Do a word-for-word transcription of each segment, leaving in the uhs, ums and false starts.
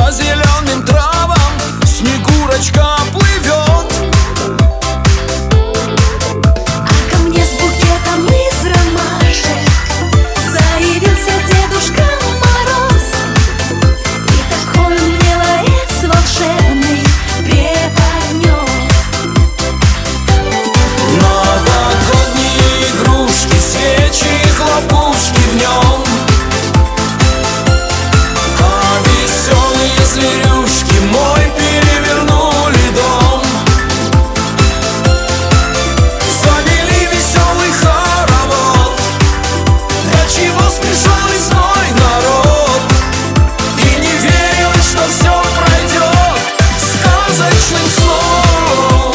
По зеленым травам Снегурочка плывет. А ко мне с букетом из ромашек заявился Дедушка Мороз. И такой он мне ларец волшебный преподнес. Новогодние игрушки, свечи, хлопушки в нем, а веселые зверюшки мой перевернули дом. Завели веселый хоровод, для чего смешной зной народ. И не верилось, что все пройдет сказочным сном.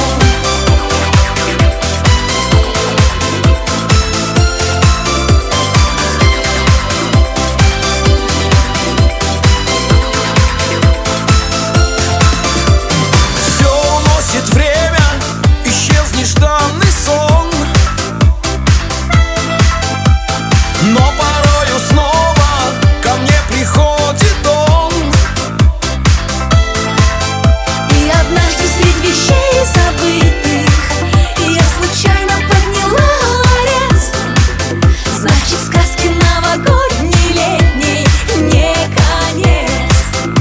Время, исчез нежданный сон, но порою снова ко мне приходит он. И однажды средь вещей забытых я случайно подняла ларец. Значит, сказки новогодней летней не конец.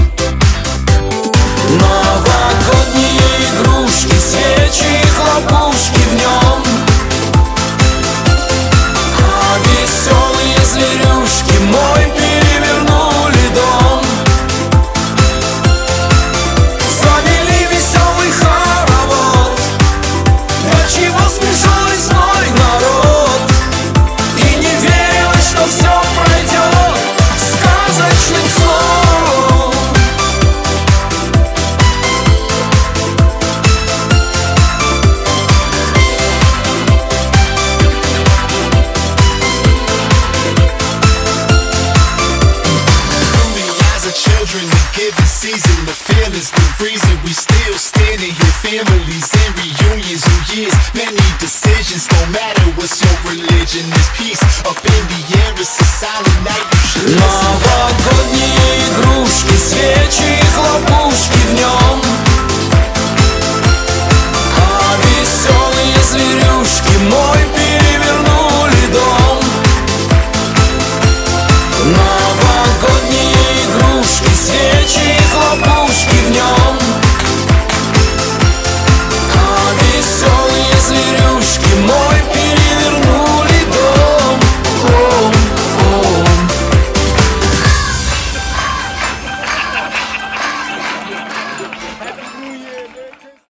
Новогодние игрушки, свечи, хлопушки в нем, а веселые зверюшки мой перевернули дом. Завели веселый хоровод, для чего смешной зной народ. И не верилось, что все пройдет сказочным сном. Given season, the feeling's the reason we still standing here. Families and reunions, New Year's, many decisions. No matter what's your religion, there's peace up in the air. It's a silent night. You should listen.